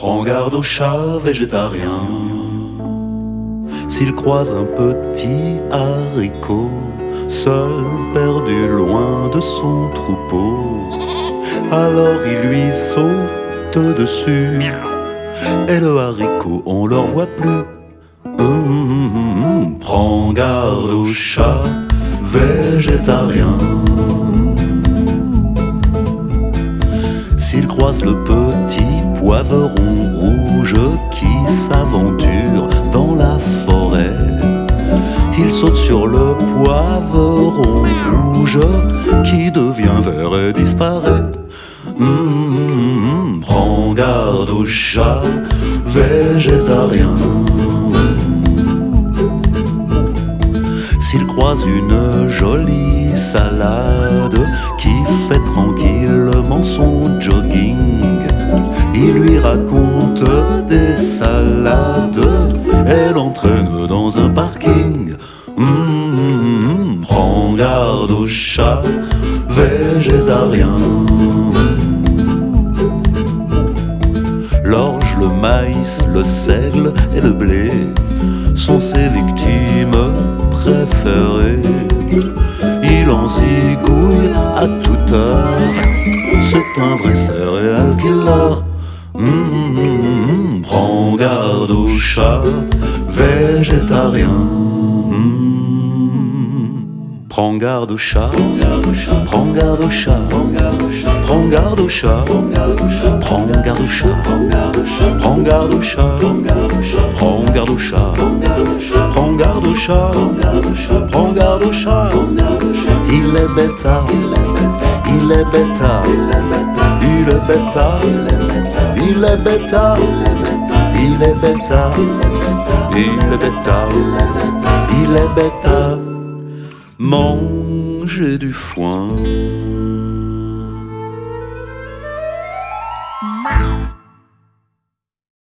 Prends garde au chat végétarien. S'il croise un petit haricot, seul, perdu loin de son troupeau, alors il lui saute dessus. Et le haricot, on le revoit plus. Prends garde au chat végétarien. S'il croise le petit poivron rouge qui s'aventure dans la forêt, il saute sur le poivron rouge qui devient vert et disparaît. Prends garde au chat végétarien. S'il croise une jolie salade qui fait tranquillement son jogging, il lui raconte des salades et l'entraîne dans un parking. Prends garde au chat végétarien. L'orge, le maïs, le seigle et le blé sont ses victimes préférées. Il en zigouille à toute heure, c'est un vrai céréal killer. Prends garde au chat végétarien. Prends garde au chat, prends garde au chat, prends garde au chat, prends garde au chat, prends garde au chat, prends garde au chat, prends garde au chat, prends garde au chat. Il est bêta, il est bêta, il est bêta, il est bêta, il est bêta, il est bêta, il est bêta. Manger du foin.